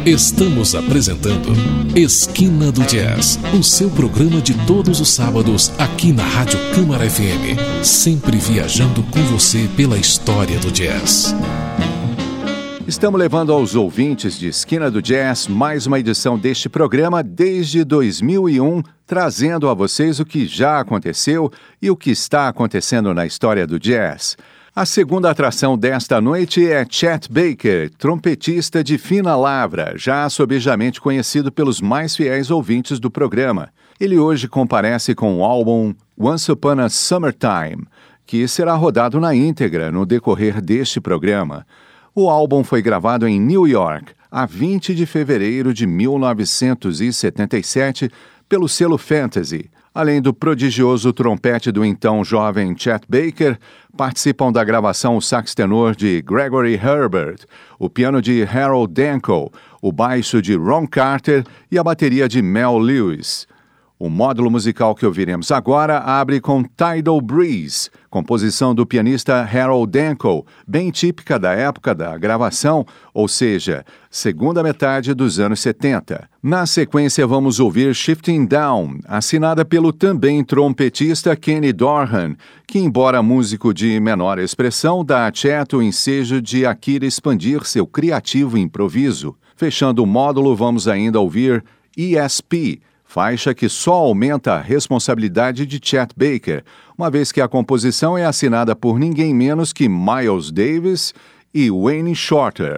Estamos apresentando Esquina do Jazz, o seu programa de todos os sábados aqui na Rádio Câmara FM, sempre viajando com você pela história do jazz. Estamos levando aos ouvintes de Esquina do Jazz mais uma edição deste programa desde 2001, trazendo a vocês o que já aconteceu e o que está acontecendo na história do jazz. A segunda atração desta noite é Chet Baker, trompetista de fina lavra, já sobejamente conhecido pelos mais fiéis ouvintes do programa. Ele hoje comparece com o álbum Once Upon a Summertime, que será rodado na íntegra no decorrer deste programa. O álbum foi gravado em New York, a 20 de fevereiro de 1977, pelo selo Fantasy. Além do prodigioso trompete do então jovem Chet Baker, participam da gravação o sax tenor de Gregory Herbert, o piano de Harold Danko, o baixo de Ron Carter e a bateria de Mel Lewis. O módulo musical que ouviremos agora abre com Tidal Breeze, composição do pianista Harold Danko, bem típica da época da gravação, ou seja, segunda metade dos anos 70. Na sequência vamos ouvir Shifting Down, assinada pelo também trompetista Kenny Dorham, que embora músico de menor expressão, dá a Chet o ensejo de Akira expandir seu criativo improviso. Fechando o módulo vamos ainda ouvir ESP, faixa que só aumenta a responsabilidade de Chet Baker, uma vez que a composição é assinada por ninguém menos que Miles Davis e Wayne Shorter.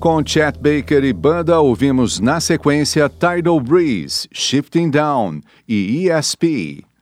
Com Chet Baker e banda, ouvimos na sequência Tidal Breeze, Shifting Down e ESP.